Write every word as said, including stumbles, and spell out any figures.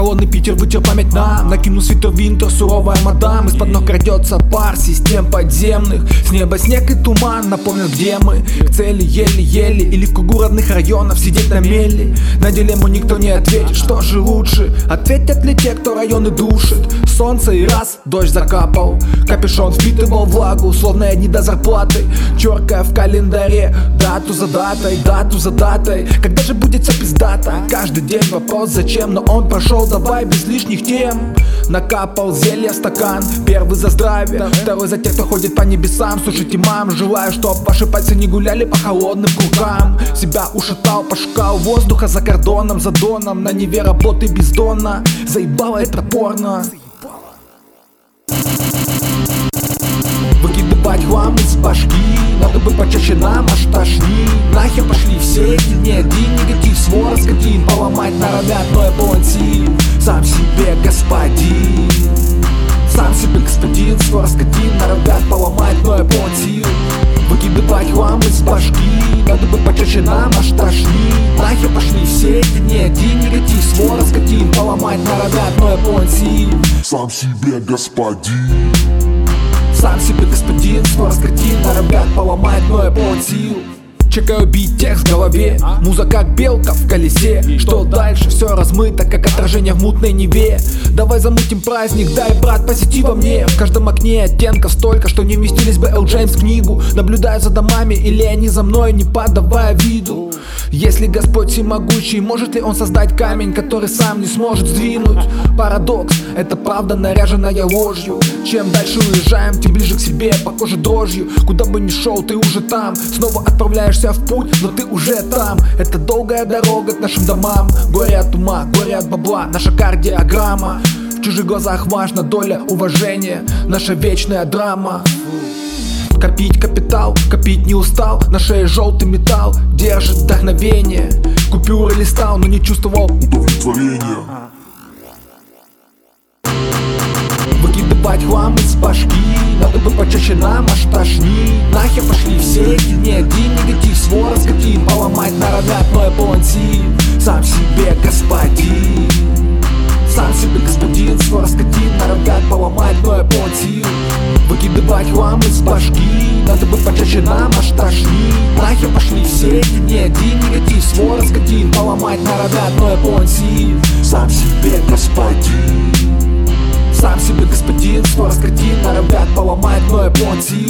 Холодный Питер вытер память нам. Накину свитер Винтер, суровая мадам. Из-под ног крадется пар систем подземных. С неба снег и туман напомнят, где мы. К цели еле-еле, или в кругу родных районов сидеть на мели. На дилемму никто не ответит, что же лучше. Ответят ли те, кто районы душит? Солнце и раз, дождь закапал. Капюшон впитывал влагу, словно дни до зарплаты. Черкая в календаре дату за датой, дату за датой. Когда же будет все пиздато? Каждый день вопрос зачем, но он прошел, давай без лишних тем. Накапал зелье в стакан, первый за здравие, второй за тех, кто ходит по небесам. Слушайте, мам, желаю, чтоб ваши пальцы не гуляли по холодным кругам. Себя ушатал, пошукал воздуха за кордоном, за доном. На Неве работы бездонно, заебало это порно. Выкидывать хлам из башки, надо бы почаще нам аж тошни. Нахер пошли все эти дни, один негатив, свор скотин. Поломать норовят, но я палантин. Сам себе господин, сам себе господин, свор скотин. Норовят поломать, но я палантин. Выкидывать хлам из башки, надо бы почаще нам аж тошни. Нахер пошли все эти дни, один негатив, свор скотин. Поломать норовят, но я палантин. Сам себе господин, сам себе господин, свор скотин. Норовят поломать, но я палантин. Чекаю бит, текст в голове, муза как белка в колесе. Что дальше? Все размыто, как отражение в мутной Неве. Давай замутим праздник, дай, брат, позитива мне. В каждом окне оттенков столько, что не вместились бы Эл Джеймс в книгу. Наблюдаю за домами, или они за мной, не подавая виду. Если Господь всемогущий, может ли Он создать камень, который сам не сможет сдвинуть? Парадокс, это правда, наряженная ложью. Чем дальше уезжаем, тем ближе к себе, по коже дрожью. Куда бы ни шел, ты уже там. Снова отправляешься в путь, но ты уже там. Это долгая дорога к нашим домам. Горе от ума, горе от бабла, наша кардиограмма. В чужих глазах важна доля уважения, наша вечная драма. Копить капитал, копить не устал. На шее желтый металл держит вдохновение. Купюры листал, но не чувствовал удовлетворения. Выкидывать хлам из башки, надо бы почаще нам аж тошни. Нахер пошли все эти дни, один негатив, свор скотин. Поломать норовят, но я палантин. Сам себе господин, сам себе господин, свор скотин. Норовят поломать, но я палантин. Выкидывать хлам из башки, надо бы почаще нам аж тошни. Нахер пошли все эти дни, один негатив, свор скотин. Поломать норовят, но я палантин. Сам себе господин, сам себе господин, свор скотин. Норовят поломать, но я палантин.